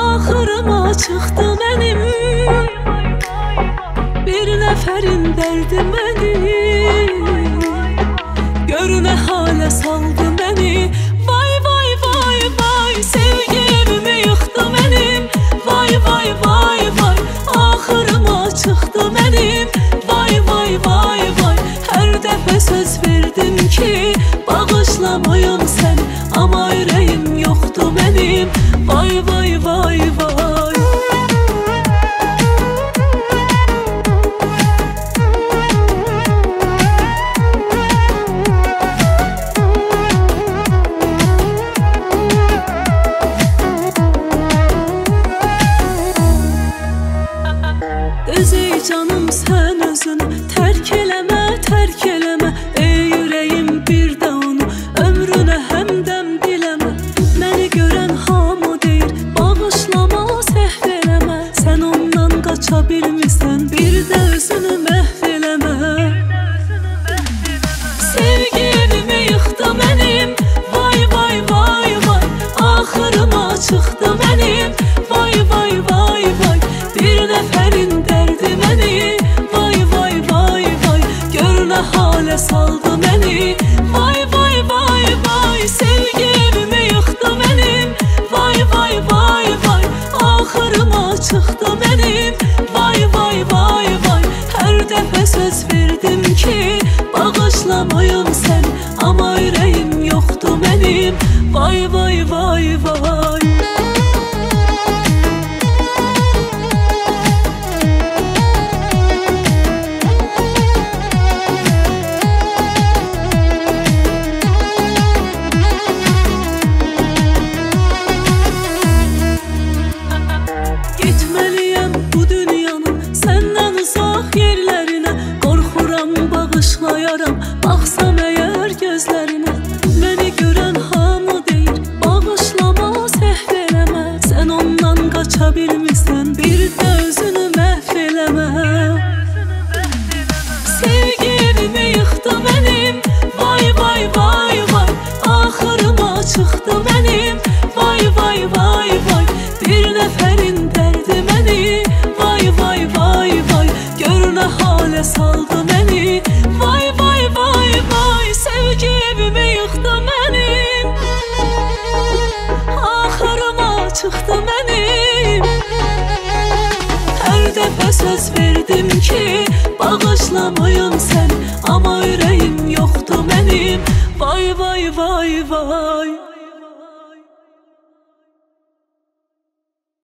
Axırıma çıxdı mənim, bir nəfərin dərdi məni, gör nə halə saldı məni. Vay vay vay vay, sevgi evimi yıxdı mənim. Vay vay vay vay, axırıma çıxdı mənim. Vay vay vay vay, hər dəfə söz verdim ki bağışlamayım səni, amma ürəyim yoxdur mənim. Vay vay vay vay. Düz ey canım, sən özünü tərk eləmə, tərk eləmə. Ey ürəyim, bir də onu ömrünə həmdəm diləmə. Məni görən hamı deyir bağışlama, səhv eləmə. Sən ondan qaça bilmirsən, bir də özünü məhv eləmə. Sevgi evimi yıxdı mənim. Vay vay vay vay, axırıma çıxdı mənim. Vay vay vay vay, bir nəfərin dərdi məni. Vay vay vay vay, gör nə halə saldı məni. Vay vay vay vay, sevgi evimi yıxdı mənim. Vay vay vay vay, axırıma çıxdı mənim. Vay vay vay vay, hər dəfə söz verdim ki bağışlamayım səni, amma ürəyim yoxdur mənim. Vay vay vay vay. Getməliyəm bu dünyanın səndən uzaq yerlərinə. Qorxuram bağışlayaram, baxsam əgər gözlərinə. Məni görən hamı deyir bağışlama, səhv eləmə. Sən ondan qaça bilmirsən, bir də özünü məhv eləmə. Sevgi evimi yıxdı mənim. Vay vay vay vay, axırıma çıxdı mənim. Vay vay vay vay, bir nəfərin dərdi məni. Vay vay vay vay, gör nə halə saldı məni. Vay vay vay vay, sevgi evimi yıxdı mənim. Axırıma çıxdı mənim. Hər dəfə söz verdim ki bağışlamayım səni, amma ürəyim yoxdur mənim. Vay vay vay vay.